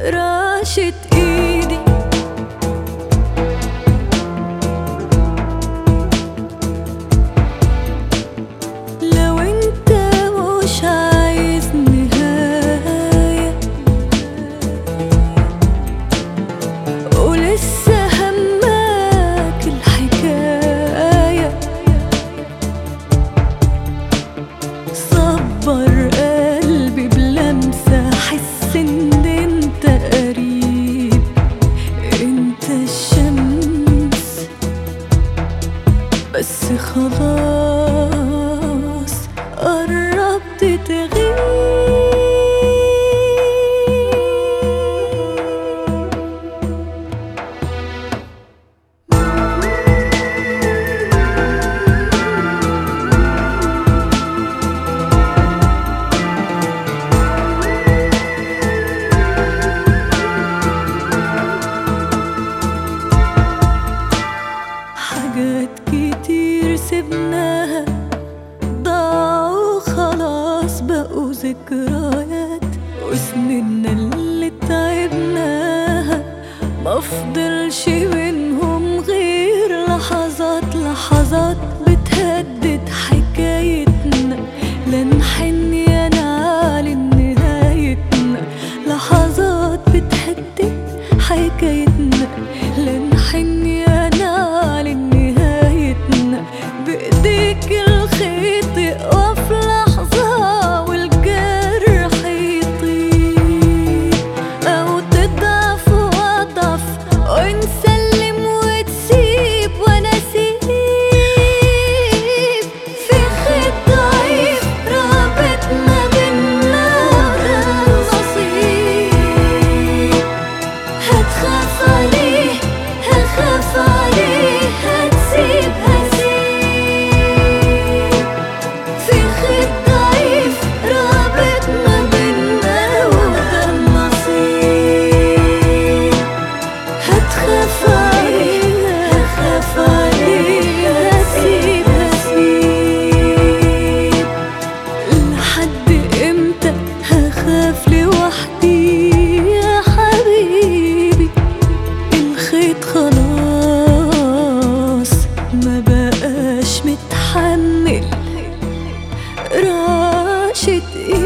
راشت ايدي. لو انت مش عايز نهاية ولسه همك الحكاية، صبر قلبي بلمسة، حس ان انت قريب. انت الشمس بس خلاص قربت تغيب. حاجات كتير سبناها ضاعوا خلاص، بقوا ذكريات، وسننا اللي تعبناها مفضلش منهم غير لحظات. لحظات بتهدد حكايتنا، لا نحن يا نعلن نهايتنا. لحظات بتهدد حكايتنا، لا نحن يا نعلن نهايتنا. بإيديك الخيط يقف لحظة والجرح يطير، أو تضعف وأضعف ونسلم وتسيب وأنا أسيب. في خيط ضعيف رابط ما بينا وده النصيب. هتخاف عليه هخاف عليه، هتسيب هسيب. في خيط ضعيف رابط ما بينا وده النصيب. هتخاف عليه هخاف عليه، هسيب هسيب. لحد امتى هخاف لوحدي يا حبيبي؟ الخيط خلاص ما بقاش متحمل، راشت